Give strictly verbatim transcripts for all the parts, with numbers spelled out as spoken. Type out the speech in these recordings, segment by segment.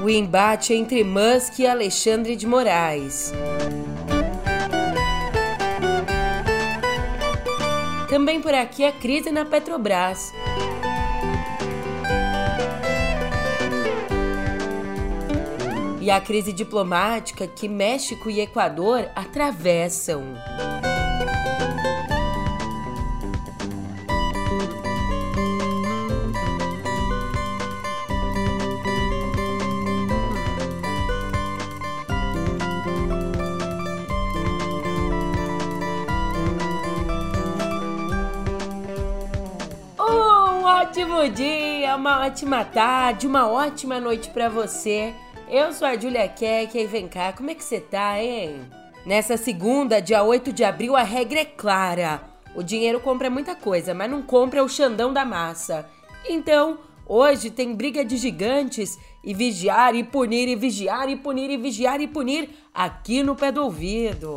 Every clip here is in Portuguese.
O embate entre Musk e Alexandre de Moraes. Também por aqui a crise na Petrobras. E a crise diplomática que México e Equador atravessam. Um ótimo dia, uma ótima tarde, uma ótima noite para você. Eu sou a Julia Keck e vem cá, como é que você tá, hein? Nessa segunda, dia oito de abril, a regra é clara. O dinheiro compra muita coisa, mas não compra o Xandão da massa. Então, hoje tem briga de gigantes e vigiar e punir e vigiar e punir e vigiar e punir aqui no pé do ouvido.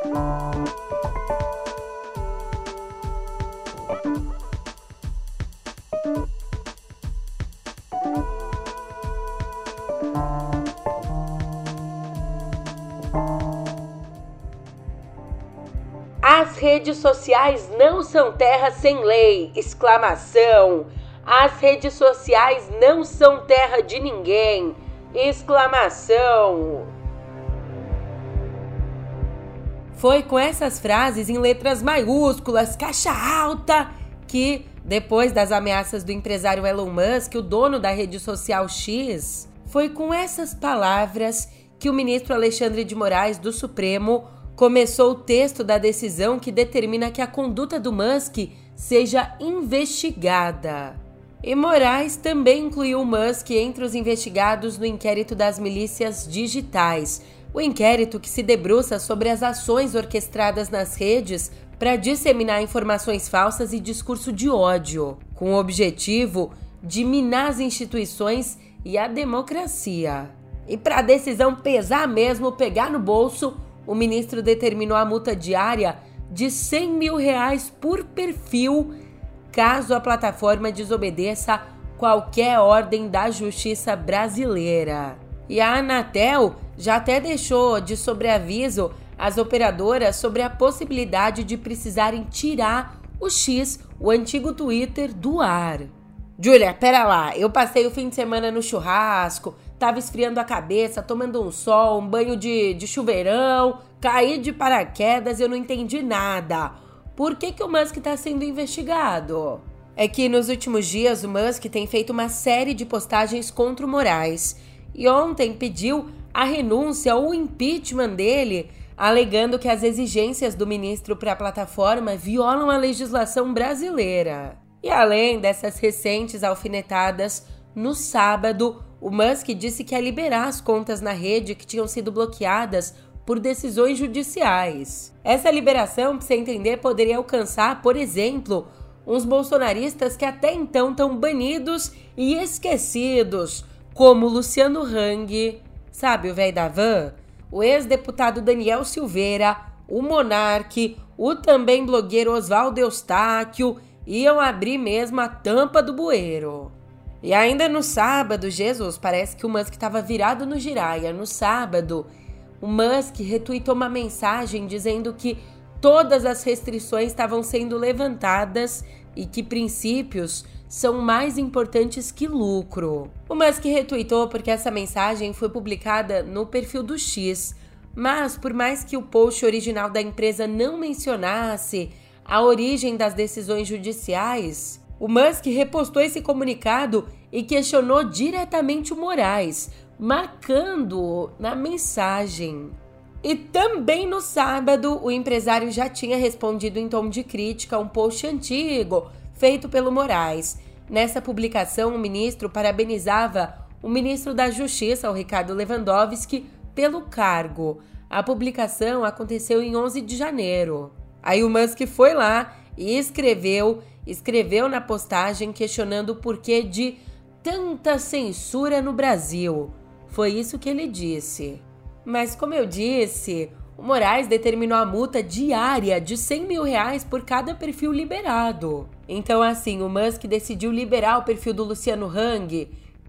As redes sociais não são terra sem lei! Exclamação! As redes sociais não são terra de ninguém! Exclamação! Foi com essas frases em letras maiúsculas, caixa alta, que, depois das ameaças do empresário Elon Musk, o dono da rede social X, foi com essas palavras que o ministro Alexandre de Moraes do Supremo começou o texto da decisão que determina que a conduta do Musk seja investigada. E Moraes também incluiu o Musk entre os investigados no inquérito das milícias digitais, o inquérito que se debruça sobre as ações orquestradas nas redes para disseminar informações falsas e discurso de ódio, com o objetivo de minar as instituições e a democracia. E para a decisão pesar mesmo, pegar no bolso, o ministro determinou a multa diária de cem mil reais por perfil, caso a plataforma desobedeça qualquer ordem da justiça brasileira. E a Anatel já até deixou de sobreaviso as operadoras sobre a possibilidade de precisarem tirar o X, o antigo Twitter, do ar. Júlia, pera lá, eu passei o fim de semana no churrasco, tava esfriando a cabeça, tomando um sol, um banho de, de chuveirão, caí de paraquedas e eu não entendi nada. Por que que o Musk tá sendo investigado? É que nos últimos dias o Musk tem feito uma série de postagens contra o Moraes e ontem pediu a renúncia ou o impeachment dele, alegando que as exigências do ministro para a plataforma violam a legislação brasileira. E além dessas recentes alfinetadas, no sábado, o Musk disse que ia liberar as contas na rede que tinham sido bloqueadas por decisões judiciais. Essa liberação, para você entender, poderia alcançar, por exemplo, uns bolsonaristas que até então estão banidos e esquecidos, como Luciano Hang, sabe o velho da van? O ex-deputado Daniel Silveira, o Monark, o também blogueiro Oswaldo Eustáquio, iam abrir mesmo a tampa do bueiro. E ainda no sábado, Jesus, parece que o Musk estava virado no giraia. No sábado, o Musk retweetou uma mensagem dizendo que todas as restrições estavam sendo levantadas e que princípios são mais importantes que lucro. O Musk retweetou porque essa mensagem foi publicada no perfil do X, mas por mais que o post original da empresa não mencionasse a origem das decisões judiciais, o Musk repostou esse comunicado e questionou diretamente o Moraes, marcando-o na mensagem. E também no sábado, o empresário já tinha respondido em tom de crítica a um post antigo feito pelo Moraes. Nessa publicação, o ministro parabenizava o ministro da Justiça, o Ricardo Lewandowski, pelo cargo. A publicação aconteceu em onze de janeiro. Aí o Musk foi lá e escreveu, escreveu na postagem questionando o porquê de tanta censura no Brasil. Foi isso que ele disse. Mas como eu disse, o Moraes determinou a multa diária de cem mil reais por cada perfil liberado. Então assim, o Musk decidiu liberar o perfil do Luciano Hang,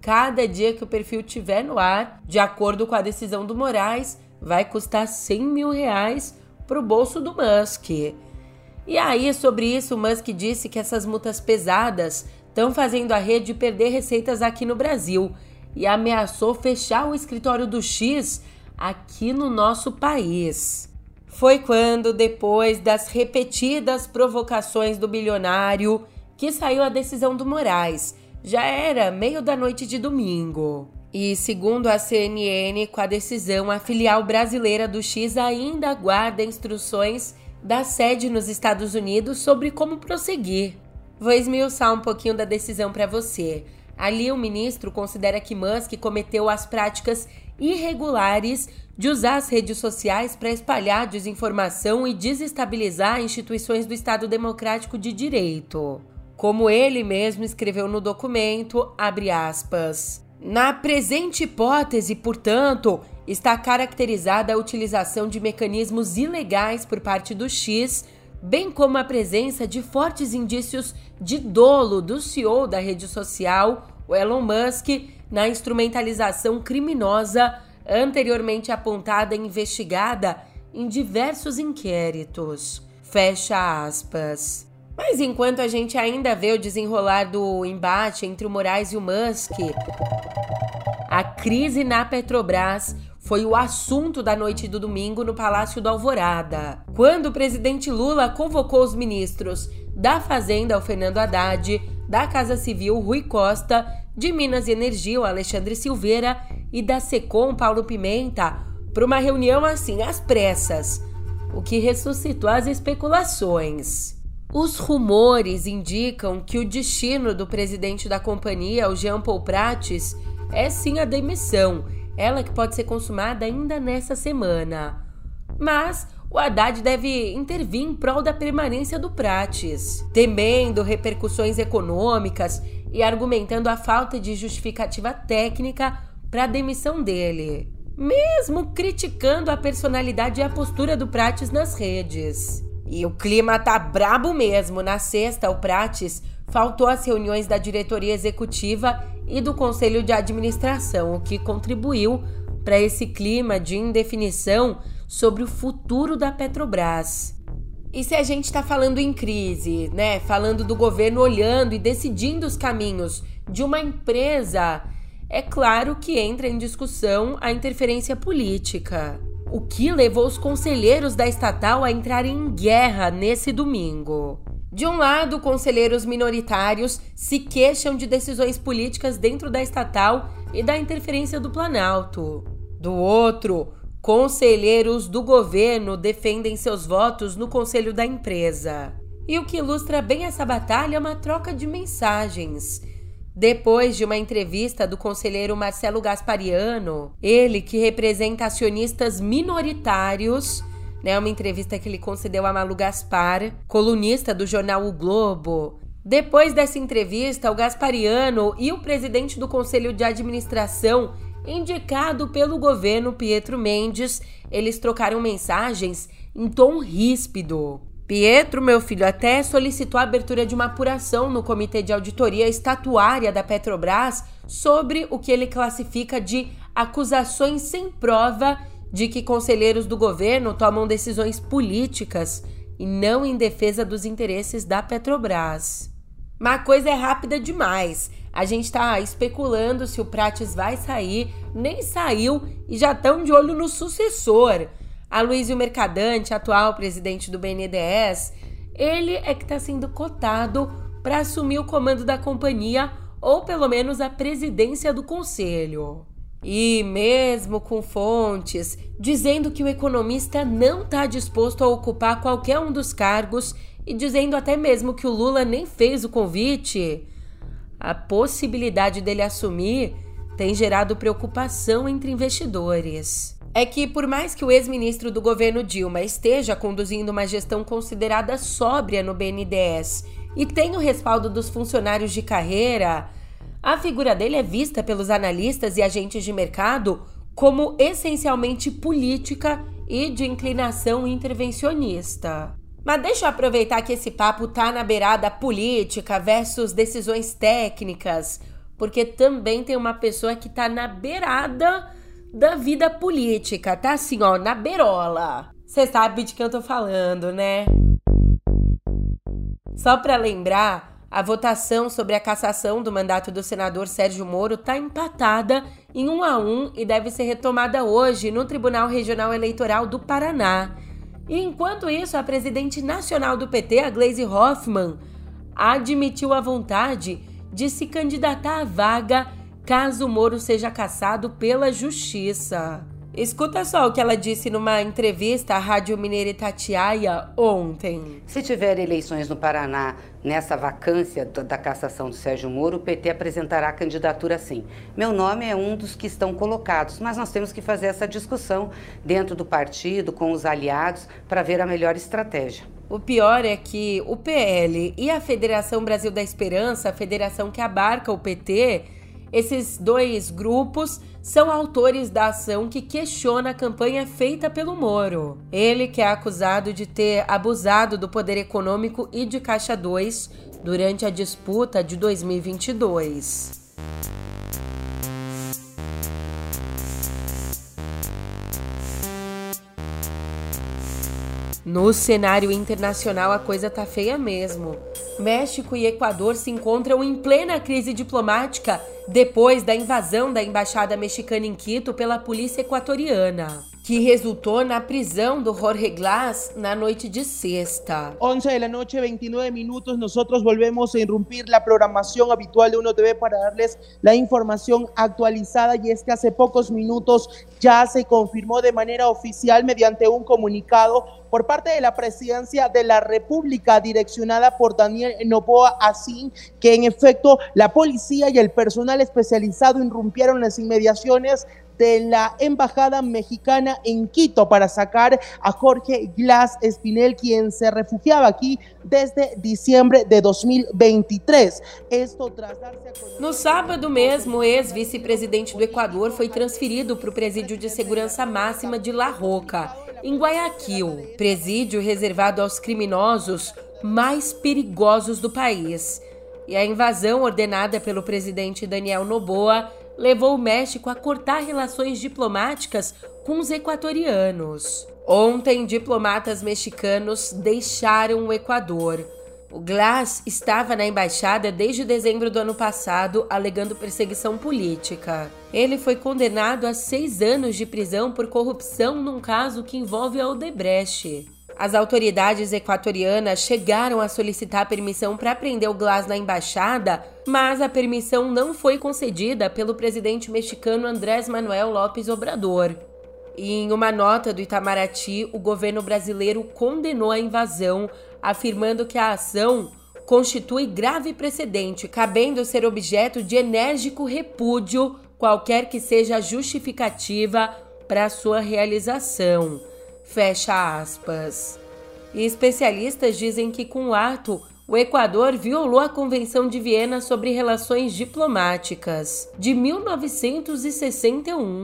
cada dia que o perfil tiver no ar, de acordo com a decisão do Moraes, vai custar cem mil reais para o bolso do Musk. E aí, sobre isso, o Musk disse que essas multas pesadas estão fazendo a rede perder receitas aqui no Brasil e ameaçou fechar o escritório do X aqui no nosso país. Foi quando, depois das repetidas provocações do bilionário, que saiu a decisão do Moraes. Já era meio da noite de domingo. E, segundo a C N N, com a decisão, a filial brasileira do X ainda aguarda instruções da sede nos Estados Unidos sobre como prosseguir. Vou esmiuçar um pouquinho da decisão para você. Ali, o ministro considera que Musk cometeu as práticas irregulares de usar as redes sociais para espalhar desinformação e desestabilizar instituições do Estado Democrático de Direito. Como ele mesmo escreveu no documento, abre aspas, na presente hipótese, portanto, está caracterizada a utilização de mecanismos ilegais por parte do X, bem como a presença de fortes indícios de dolo do C E O da rede social, o Elon Musk, na instrumentalização criminosa anteriormente apontada e investigada em diversos inquéritos. Fecha aspas. Mas enquanto a gente ainda vê o desenrolar do embate entre o Moraes e o Musk, a crise na Petrobras foi o assunto da noite do domingo no Palácio do Alvorada, quando o presidente Lula convocou os ministros da Fazenda, o Fernando Haddad, da Casa Civil, Rui Costa, de Minas e Energia, o Alexandre Silveira, e da Secom, Paulo Pimenta, para uma reunião assim às pressas, o que ressuscitou as especulações. Os rumores indicam que o destino do presidente da companhia, o Jean Paul Prates, é sim a demissão, ela que pode ser consumada ainda nessa semana. Mas o Haddad deve intervir em prol da permanência do Prates, temendo repercussões econômicas e argumentando a falta de justificativa técnica para a demissão dele, mesmo criticando a personalidade e a postura do Prates nas redes. E o clima tá brabo mesmo. Na sexta, o Prates faltou às reuniões da diretoria executiva e do conselho de administração, o que contribuiu para esse clima de indefinição sobre o futuro da Petrobras. E se a gente está falando em crise, né? Falando do governo olhando e decidindo os caminhos de uma empresa, é claro que entra em discussão a interferência política, o que levou os conselheiros da estatal a entrarem em guerra nesse domingo. De um lado, conselheiros minoritários se queixam de decisões políticas dentro da estatal e da interferência do Planalto. Do outro, conselheiros do governo defendem seus votos no conselho da empresa. E o que ilustra bem essa batalha é uma troca de mensagens. Depois de uma entrevista do conselheiro Marcelo Gaspariano, ele que representa acionistas minoritários, né, uma entrevista que ele concedeu a Malu Gaspar, colunista do jornal O Globo. Depois dessa entrevista, o Gaspariano e o presidente do Conselho de Administração, indicado pelo governo Pietro Mendes, eles trocaram mensagens em tom ríspido. Pietro, meu filho, até solicitou a abertura de uma apuração no Comitê de Auditoria Estatuária da Petrobras sobre o que ele classifica de acusações sem prova de que conselheiros do governo tomam decisões políticas e não em defesa dos interesses da Petrobras. Mas a coisa é rápida demais. A gente tá especulando se o Prates vai sair, nem saiu e já estão de olho no sucessor. Aloysio Mercadante, atual presidente do B N D E S, ele é que está sendo cotado para assumir o comando da companhia ou pelo menos a presidência do conselho. E mesmo com fontes dizendo que o economista não está disposto a ocupar qualquer um dos cargos e dizendo até mesmo que o Lula nem fez o convite, a possibilidade dele assumir tem gerado preocupação entre investidores. É que, por mais que o ex-ministro do governo Dilma esteja conduzindo uma gestão considerada sóbria no B N D E S e tenha o respaldo dos funcionários de carreira, a figura dele é vista pelos analistas e agentes de mercado como essencialmente política e de inclinação intervencionista. Mas deixa eu aproveitar que esse papo tá na beirada política versus decisões técnicas porque também tem uma pessoa que tá na beirada da vida política, tá assim, ó, na beirola. Você sabe de quem eu tô falando, né? Só pra lembrar, a votação sobre a cassação do mandato do senador Sérgio Moro tá empatada em um a um e deve ser retomada hoje no Tribunal Regional Eleitoral do Paraná. E enquanto isso, a presidente nacional do P T, a Gleisi Hoffmann, admitiu a vontade de se candidatar à vaga caso Moro seja cassado pela Justiça. Escuta só o que ela disse numa entrevista à Rádio Mineira Itatiaia ontem. Se tiver eleições no Paraná nessa vacância da cassação do Sérgio Moro, o P T apresentará a candidatura sim. Meu nome é um dos que estão colocados, mas nós temos que fazer essa discussão dentro do partido, com os aliados, para ver a melhor estratégia. O pior é que o P L e a Federação Brasil da Esperança, a federação que abarca o P T, esses dois grupos são autores da ação que questiona a campanha feita pelo Moro. Ele que é acusado de ter abusado do poder econômico e de Caixa dois durante a disputa de dois mil e vinte e dois. No cenário internacional, a coisa tá feia mesmo. México e Equador se encontram em plena crise diplomática depois da invasão da embaixada mexicana em Quito pela polícia equatoriana, que resultou na prisão do Jorge Glass na noite de sexta. once de la noche, veintinueve minutos, nosotros volvemos a irrumpir la programación habitual de Uno T V para darles la información actualizada, y es que hace pocos minutos ya se confirmó de manera oficial mediante un comunicado por parte de la Presidencia de la República direccionada por Daniel Noboa Asín, que en efecto la policía y el personal especializado irrumpieron las inmediaciones de la embajada mexicana en Quito para sacar a Jorge Glass Espinel, quien se refugiaba aquí desde diciembre de dois mil e vinte e três. Esto tras darse a conocer... No sábado mesmo, o ex-vice-presidente do Equador foi transferido para o Presídio de Segurança Máxima de La Roca, em Guayaquil, presídio reservado aos criminosos mais perigosos do país. E a invasão ordenada pelo presidente Daniel Noboa levou o México a cortar relações diplomáticas com os equatorianos. Ontem, diplomatas mexicanos deixaram o Equador. O Glass estava na embaixada desde dezembro do ano passado, alegando perseguição política. Ele foi condenado a seis anos de prisão por corrupção num caso que envolve a Odebrecht. As autoridades equatorianas chegaram a solicitar permissão para prender o Glass na embaixada, mas a permissão não foi concedida pelo presidente mexicano Andrés Manuel López Obrador. E em uma nota do Itamaraty, o governo brasileiro condenou a invasão, afirmando que a ação constitui grave precedente, cabendo ser objeto de enérgico repúdio, qualquer que seja a justificativa para sua realização. Fecha aspas. E especialistas dizem que com o ato, o Equador violou a Convenção de Viena sobre Relações Diplomáticas, de mil novecentos e sessenta e um.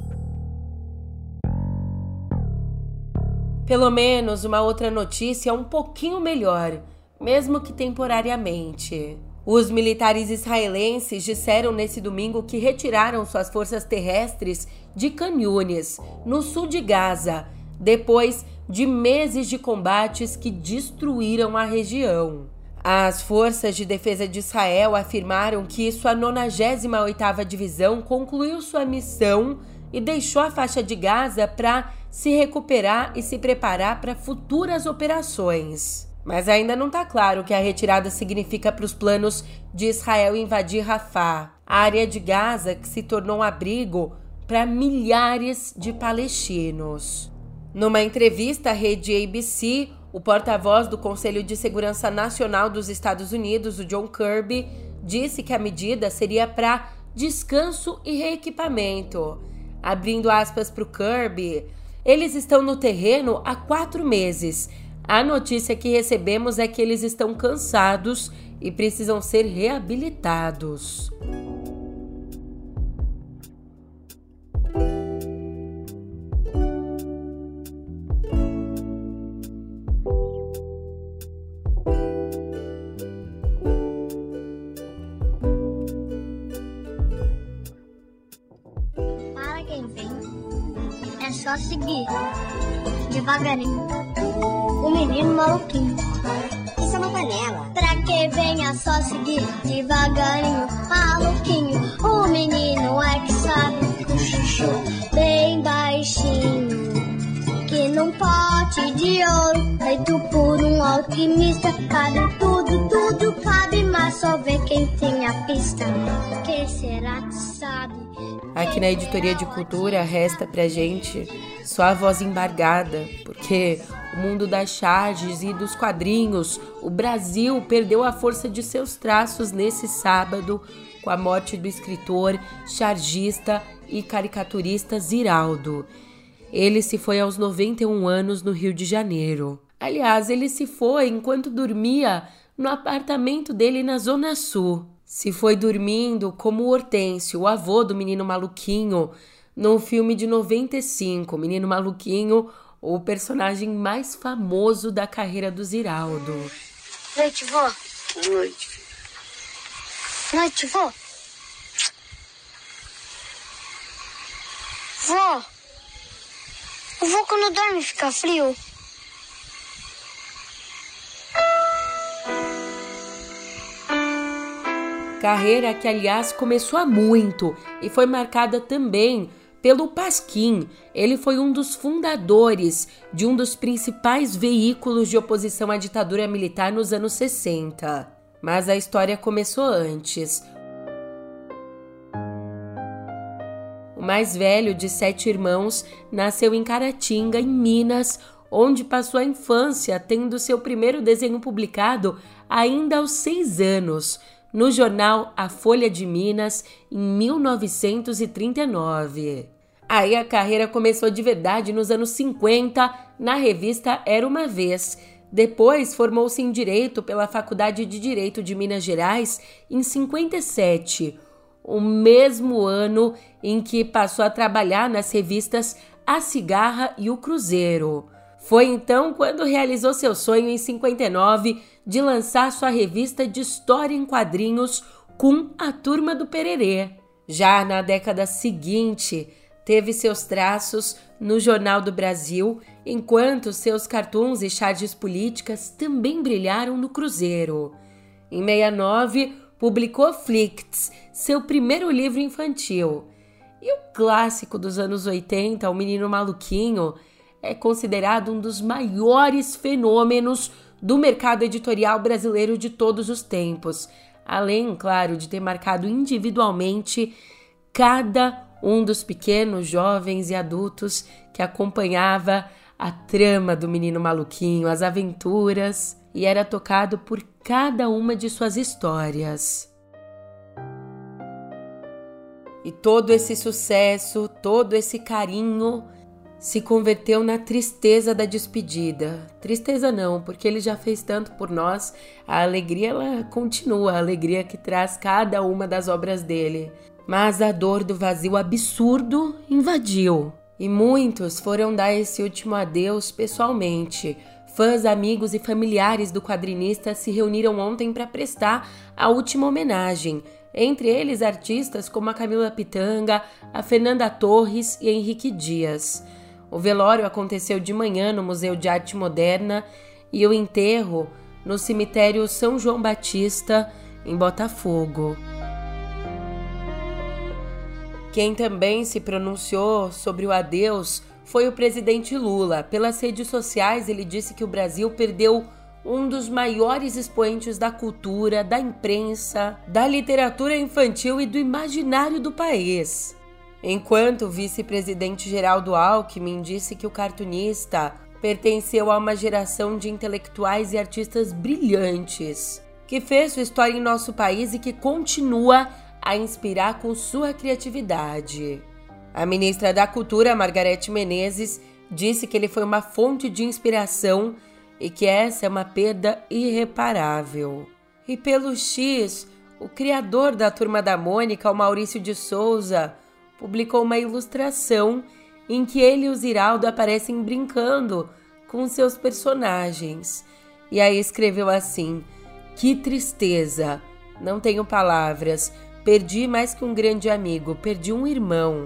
Pelo menos uma outra notícia um pouquinho melhor, mesmo que temporariamente. Os militares israelenses disseram nesse domingo que retiraram suas forças terrestres de Khan Yunis, no sul de Gaza, depois de meses de combates que destruíram a região. As forças de defesa de Israel afirmaram que sua nonagésima oitava Divisão concluiu sua missão e deixou a faixa de Gaza para se recuperar e se preparar para futuras operações. Mas ainda não está claro o que a retirada significa para os planos de Israel invadir Rafah, a área de Gaza que se tornou um abrigo para milhares de palestinos. Numa entrevista à rede A B C, o porta-voz do Conselho de Segurança Nacional dos Estados Unidos, o John Kirby, disse que a medida seria para descanso e reequipamento. Abrindo aspas para o Kirby, eles estão no terreno há quatro meses. A notícia que recebemos é que eles estão cansados e precisam ser reabilitados. só seguir devagarinho o menino maluquinho. Isso é uma panela. Pra que venha só seguir devagarinho, maluquinho. O menino é que sabe cochichou bem baixinho, que num pote de ouro feito por um alquimista cabe tudo, tudo cabe, mas só vê quem tem a pista. Que será que sabe? Aqui na Editoria de Cultura resta pra gente só a voz embargada, porque o mundo das charges e dos quadrinhos, o Brasil perdeu a força de seus traços nesse sábado com a morte do escritor, chargista e caricaturista Ziraldo. Ele se foi aos noventa e um anos no Rio de Janeiro. Aliás, ele se foi enquanto dormia no apartamento dele na Zona Sul. Se foi dormindo como o Hortêncio, o avô do Menino Maluquinho, no filme de noventa e cinco, Menino Maluquinho, o personagem mais famoso da carreira do Ziraldo. Noite, vó. Noite. Noite, vó. Vó. O vô quando dorme fica frio. Carreira que, aliás, começou há muito e foi marcada também pelo Pasquim. Ele foi um dos fundadores de um dos principais veículos de oposição à ditadura militar nos anos sessenta. Mas a história começou antes. O mais velho de sete irmãos nasceu em Caratinga, em Minas, onde passou a infância, tendo seu primeiro desenho publicado ainda aos seis anos, no jornal A Folha de Minas, em mil novecentos e trinta e nove. Aí a carreira começou de verdade nos anos cinquenta, na revista Era Uma Vez. Depois formou-se em Direito pela Faculdade de Direito de Minas Gerais em cinquenta e sete, o mesmo ano em que passou a trabalhar nas revistas A Cigarra e o Cruzeiro. Foi então quando realizou seu sonho em cinquenta e nove de lançar sua revista de história em quadrinhos com a Turma do Pererê. Já na década seguinte, teve seus traços no Jornal do Brasil, enquanto seus cartoons e charges políticas também brilharam no Cruzeiro. Em sessenta e nove, publicou Flicts, seu primeiro livro infantil. E o clássico dos anos oitenta, O Menino Maluquinho, é considerado um dos maiores fenômenos do mercado editorial brasileiro de todos os tempos, além, claro, de ter marcado individualmente cada um dos pequenos, jovens e adultos que acompanhava a trama do Menino Maluquinho, as aventuras, e era tocado por cada uma de suas histórias. E todo esse sucesso, todo esse carinho se converteu na tristeza da despedida. Tristeza não, porque ele já fez tanto por nós. A alegria, ela continua, a alegria que traz cada uma das obras dele. Mas a dor do vazio absurdo invadiu. E muitos foram dar esse último adeus pessoalmente. Fãs, amigos e familiares do quadrinista se reuniram ontem para prestar a última homenagem. Entre eles, artistas como a Camila Pitanga, a Fernanda Torres e Henrique Dias. O velório aconteceu de manhã no Museu de Arte Moderna e o enterro no cemitério São João Batista, em Botafogo. Quem também se pronunciou sobre o adeus foi o presidente Lula. Pelas redes sociais, ele disse que o Brasil perdeu um dos maiores expoentes da cultura, da imprensa, da literatura infantil e do imaginário do país. Enquanto o vice-presidente Geraldo Alckmin disse que o cartunista pertenceu a uma geração de intelectuais e artistas brilhantes, que fez sua história em nosso país e que continua a inspirar com sua criatividade. A ministra da Cultura, Margarete Menezes, disse que ele foi uma fonte de inspiração e que essa é uma perda irreparável. E pelo X, o criador da Turma da Mônica, o Maurício de Souza, publicou uma ilustração em que ele e o Ziraldo aparecem brincando com seus personagens. E aí escreveu assim: "Que tristeza, não tenho palavras, perdi mais que um grande amigo, perdi um irmão."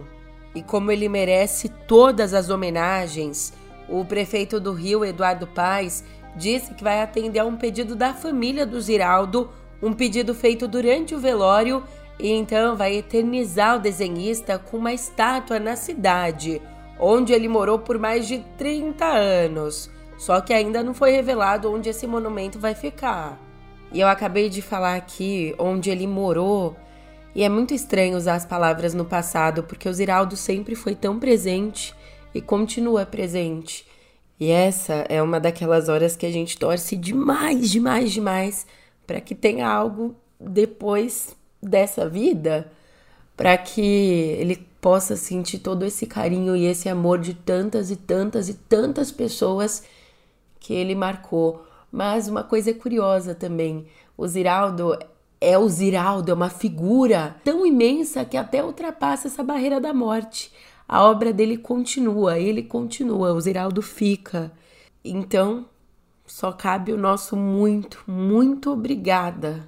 E como ele merece todas as homenagens, o prefeito do Rio, Eduardo Paes, disse que vai atender a um pedido da família do Ziraldo, um pedido feito durante o velório, e então vai eternizar o desenhista com uma estátua na cidade, onde ele morou por mais de trinta anos. Só que ainda não foi revelado onde esse monumento vai ficar. E eu acabei de falar aqui onde ele morou, e é muito estranho usar as palavras no passado, porque o Ziraldo sempre foi tão presente e continua presente. E essa é uma daquelas horas que a gente torce demais, demais, demais para que tenha algo depois dessa vida, para que ele possa sentir todo esse carinho e esse amor de tantas e tantas e tantas pessoas que ele marcou. Mas uma coisa é curiosa também, o Ziraldo é o Ziraldo, é uma figura tão imensa que até ultrapassa essa barreira da morte. A obra dele continua, ele continua, o Ziraldo fica. Então, só cabe o nosso muito, muito obrigada.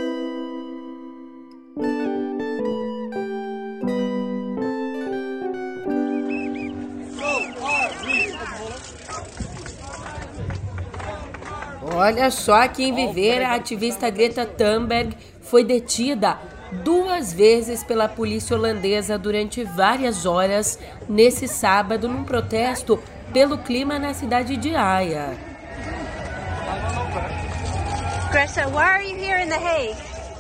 Olha só quem viver, a ativista Greta Thunberg foi detida duas vezes pela polícia holandesa durante várias horas nesse sábado num protesto pelo clima na cidade de Haia. Greta, why are you here in The Hague?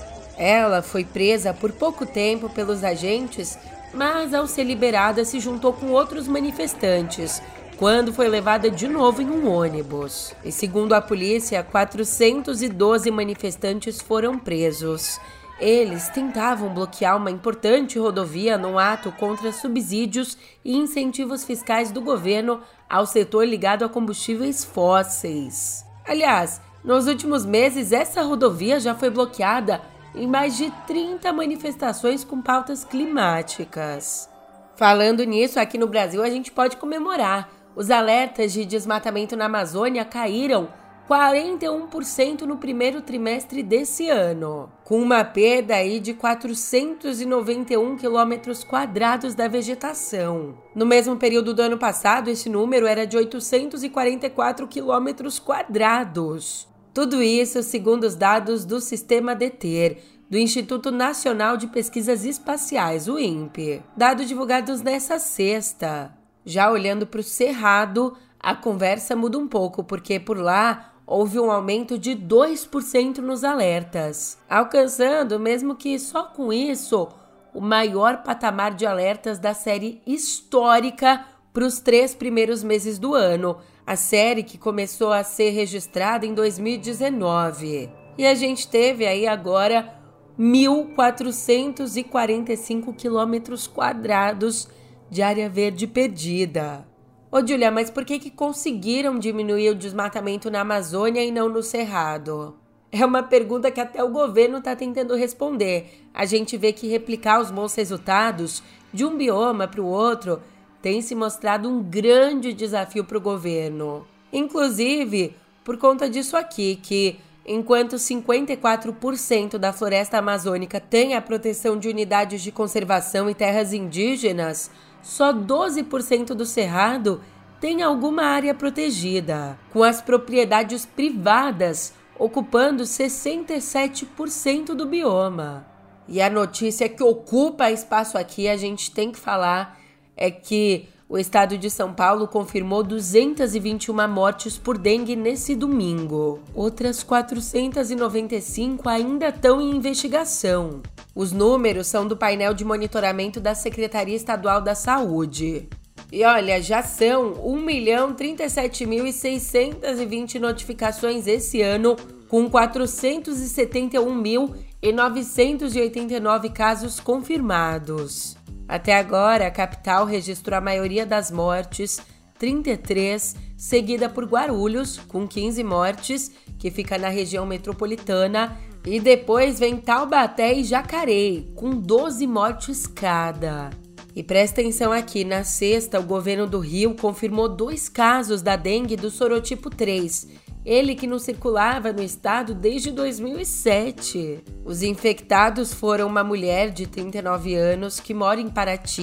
Ela foi presa por pouco tempo pelos agentes, mas ao ser liberada se juntou com outros manifestantes, quando foi levada de novo em um ônibus. E segundo a polícia, quatrocentos e doze manifestantes foram presos. Eles tentavam bloquear uma importante rodovia num ato contra subsídios e incentivos fiscais do governo ao setor ligado a combustíveis fósseis. Aliás, nos últimos meses, essa rodovia já foi bloqueada em mais de trinta manifestações com pautas climáticas. Falando nisso, aqui no Brasil a gente pode comemorar. Os alertas de desmatamento na Amazônia caíram quarenta e um por cento no primeiro trimestre desse ano, com uma perda aí de quatrocentos e noventa e um quilômetros quadrados da vegetação. No mesmo período do ano passado, esse número era de oitocentos e quarenta e quatro quilômetros quadrados. Tudo isso segundo os dados do Sistema DETER, do Instituto Nacional de Pesquisas Espaciais, o INPE, dados divulgados nessa sexta. Já olhando para o Cerrado, a conversa muda um pouco, porque por lá houve um aumento de dois por cento nos alertas, alcançando, mesmo que só com isso, o maior patamar de alertas da série histórica para os três primeiros meses do ano, a série que começou a ser registrada em dois mil e dezenove. E a gente teve aí agora mil quatrocentos e quarenta e cinco quilômetros quadrados de área verde perdida. Ô, Júlia, mas por que que conseguiram diminuir o desmatamento na Amazônia e não no Cerrado? É uma pergunta que até o governo está tentando responder. A gente vê que replicar os bons resultados de um bioma para o outro tem se mostrado um grande desafio para o governo. Inclusive, por conta disso aqui, que enquanto cinquenta e quatro por cento da floresta amazônica tem a proteção de unidades de conservação e terras indígenas, só doze por cento do Cerrado tem alguma área protegida, com as propriedades privadas ocupando sessenta e sete por cento do bioma. E a notícia que ocupa espaço aqui, a gente tem que falar, é que o estado de São Paulo confirmou duzentas e vinte e uma mortes por dengue nesse domingo. Outras quatrocentas e noventa e cinco ainda estão em investigação. Os números são do painel de monitoramento da Secretaria Estadual da Saúde. E olha, já são um milhão trinta e sete mil e seiscentas e vinte notificações esse ano, com quatrocentos e setenta e um mil e novecentos e oitenta e nove casos confirmados. Até agora, a capital registrou a maioria das mortes, trinta e três, seguida por Guarulhos, com quinze mortes, que fica na região metropolitana, e depois vem Taubaté e Jacareí, com doze mortes cada. E presta atenção aqui, na sexta, o governo do Rio confirmou dois casos da dengue do sorotipo três, ele que não circulava no estado desde dois mil e sete. Os infectados foram uma mulher de trinta e nove anos que mora em Paraty,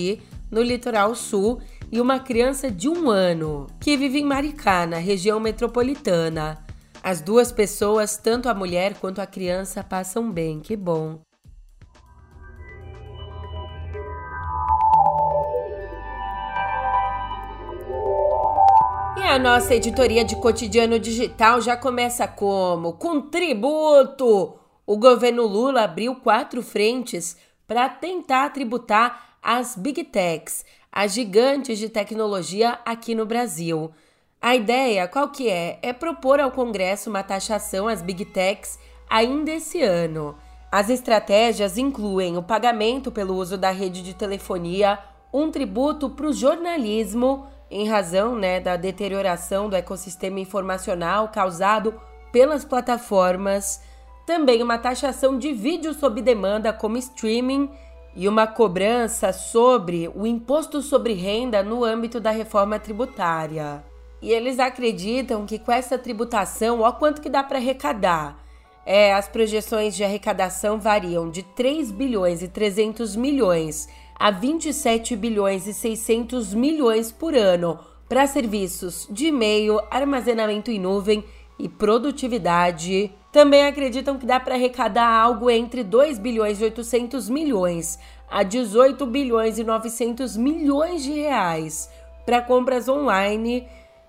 no litoral sul, e uma criança de um ano, que vive em Maricá, na região metropolitana. As duas pessoas, tanto a mulher quanto a criança, passam bem, que bom. E a nossa editoria de cotidiano digital já começa como? Com tributo! O governo Lula abriu quatro frentes para tentar tributar as Big Techs, as gigantes de tecnologia aqui no Brasil. A ideia, qual que é? É propor ao Congresso uma taxação às Big Techs ainda esse ano. As estratégias incluem o pagamento pelo uso da rede de telefonia, um tributo para o jornalismo, em razão, né, da deterioração do ecossistema informacional causado pelas plataformas, também uma taxação de vídeo sob demanda como streaming e uma cobrança sobre o imposto sobre renda no âmbito da reforma tributária. E eles acreditam que com essa tributação, ó quanto que dá para arrecadar. É, as projeções de arrecadação variam de três bilhões e trezentos milhões a vinte e sete bilhões e seiscentos milhões por ano para serviços de e-mail, armazenamento em nuvem e produtividade. Também acreditam que dá para arrecadar algo entre dois bilhões e oitocentos milhões a dezoito bilhões e novecentos milhões de reais para compras online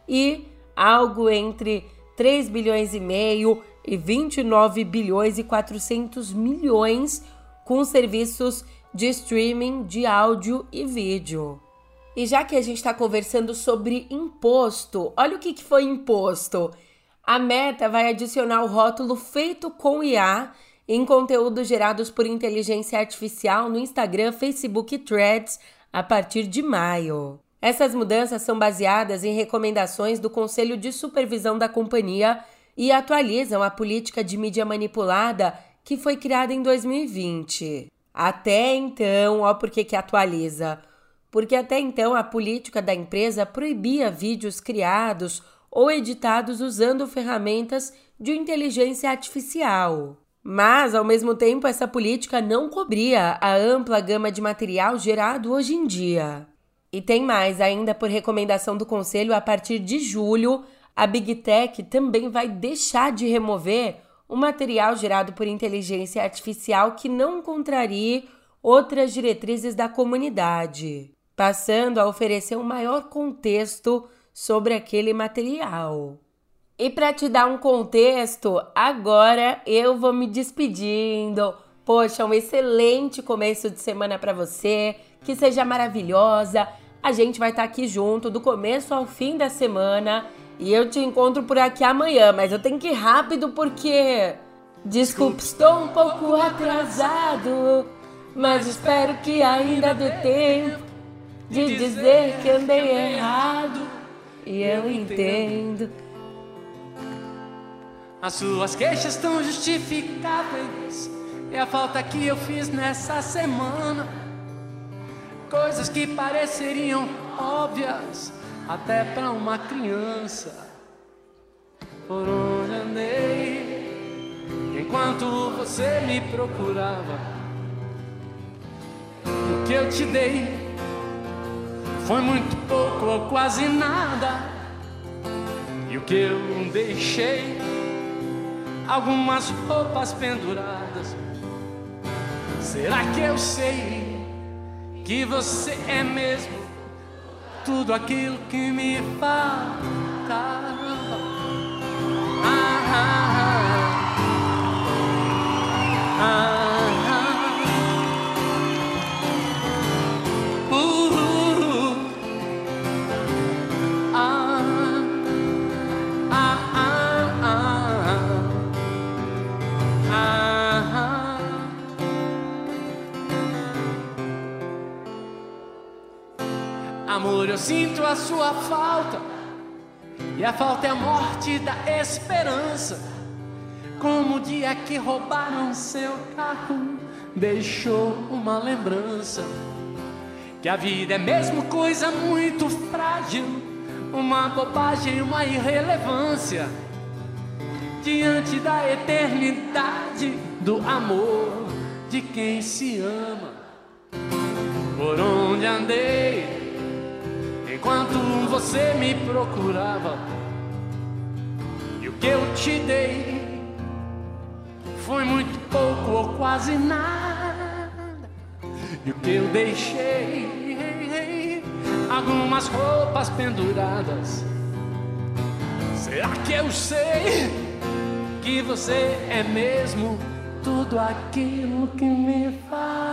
e algo entre três bilhões e meio e vinte e nove bilhões e quatrocentos milhões com serviços de streaming de áudio e vídeo. E já que a gente está conversando sobre imposto, olha o que, que foi imposto. A Meta vai adicionar o rótulo feito com I A em conteúdos gerados por inteligência artificial no Instagram, Facebook e Threads a partir de maio. Essas mudanças são baseadas em recomendações do Conselho de Supervisão da companhia e atualizam a política de mídia manipulada que foi criada em dois mil e vinte. Até então, ó por que que atualiza? Porque até então a política da empresa proibia vídeos criados ou editados usando ferramentas de inteligência artificial. Mas, ao mesmo tempo, essa política não cobria a ampla gama de material gerado hoje em dia. E tem mais, ainda por recomendação do Conselho, a partir de julho, a Big Tech também vai deixar de remover o material gerado por inteligência artificial que não contrarie outras diretrizes da comunidade, passando a oferecer um maior contexto sobre aquele material. E para te dar um contexto, agora eu vou me despedindo. Poxa, um excelente começo de semana para você, que seja maravilhosa. A gente vai estar aqui junto do começo ao fim da semana. E eu te encontro por aqui amanhã, mas eu tenho que ir rápido porque... Desculpe, estou um pouco atrasado, mas espero que ainda dê tempo de dizer que andei errado. E eu entendo. As suas queixas estão justificáveis. É a falta que eu fiz nessa semana. Coisas que pareceriam óbvias até pra uma criança. Por onde andei enquanto você me procurava? O que eu te dei foi muito pouco ou quase nada. E o que eu deixei, algumas roupas penduradas. Será que eu sei que você é mesmo tudo aquilo que me faltava? Ah, ah, ah, ah, uh, uh, ah, ah, ah, ah, ah. Amor, eu sinto a sua falta, e a falta é a morte da esperança. Como o dia que roubaram seu carro deixou uma lembrança. Que a vida é mesmo coisa muito frágil, uma bobagem, uma irrelevância diante da eternidade do amor de quem se ama. por onde andei enquanto você me procurava. E o que eu te dei foi muito pouco ou quase nada. E o que eu deixei, algumas roupas penduradas. Será que eu sei que você é mesmo tudo aquilo que me faz